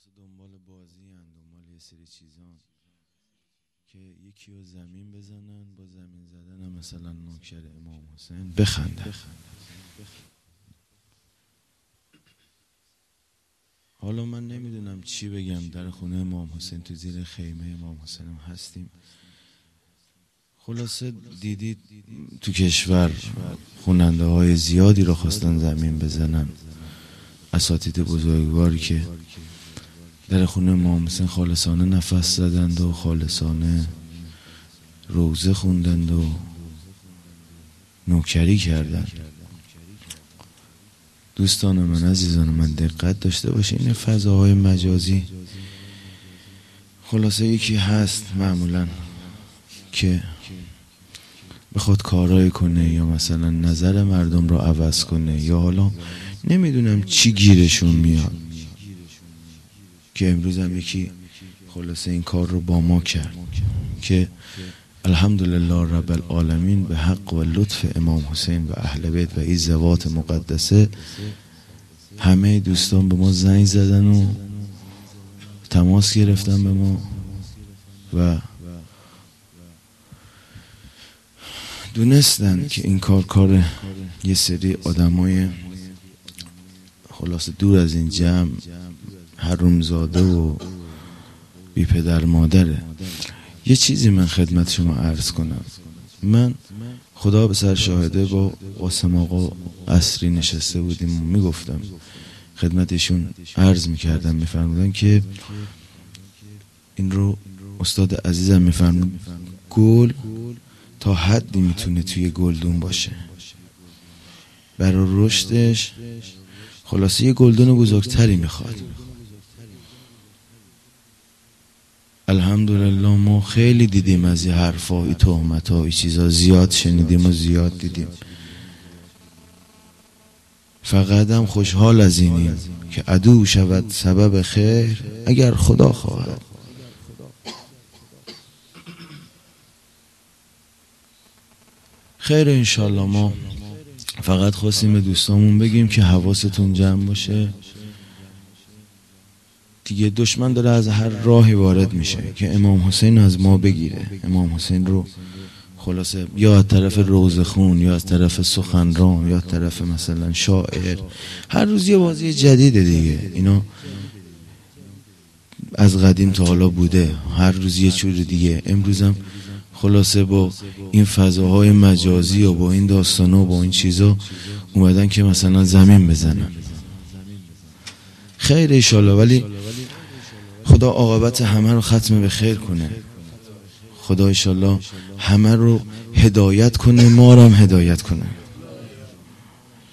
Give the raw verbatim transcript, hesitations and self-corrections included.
خلاصه دنبال بازی هن، دنبال یه سری چیزان که یکی رو زمین بزنن، با زمین زدن مثلا نوکر امام حسین بخنده. حالا من نمیدونم چی بگم، در خونه امام حسین تو زیر خیمه امام حسین هم هستیم. خلاصه دیدید تو کشور خواننده های زیادی رو خواستن زمین بزنن، اساتید بزرگواری که در خونه امام حسین خالصانه نفس زدند و خالصانه روزه خوندند و نوکری کردند. دوستان من، عزیزان من، دقت داشته باشین این فضاهای مجازی. خلاصه یکی هست معمولا که بخواد کارایی کنه یا مثلا نظر مردم رو عوض کنه یا حالا نمیدونم چی گیرشون میاد، که امروز هم یکی خلاصه این کار رو با ما کرد که الحمدلله رب العالمین به حق و لطف امام حسین و اهل بیت و این ذوات مقدسه همه دوستان به ما زنگ زدن و تماس گرفتن به ما و دونستن که این کار کار یه سری آدمای خلاصه دور از این جمع حرومزاده و بی پدر مادره. یه چیزی من خدمت شما عرض کنم. من خدا به سر شاهده با قاسم آقا عصری نشسته بودیم و میگفتم خدمتشون عرض میکردم، میفرمودن که این رو استاد عزیزم میفرمود گل تا حدی میتونه توی گلدون باشه، برای رشدش خلاصه یه گلدون بزرگتری میخواد. الحمدلله ما خیلی دیدیم از این حرفا، این تهمتا، این چیزا زیاد شنیدیم و زیاد دیدیم. فقط هم خوشحال از اینیم که عدو شود سبب خیر اگر خدا خواهد. خیر انشالله. ما فقط خواستیم به دوستامون بگیم که حواستون جمع باشه دیگه. دشمن داره از هر راهی وارد میشه که امام حسین از ما بگیره. امام حسین رو خلاصه یا از طرف روزه خون یا از طرف سخنران یا از طرف مثلا شاعر، هر روز یه بازی جدیده دیگه. اینا از قدیم تا حالا بوده، هر روز یه چور دیگه. امروزم خلاصه با این فضاهای مجازی و با این داستانا و با این چیزا اومدن که مثلا زمین بزنن. خیر انشالله، ولی خدا عاقبت همه رو ختم به خیر کنه. خدا انشالله همه رو هدایت کنه، ما رو هم هدایت کنه.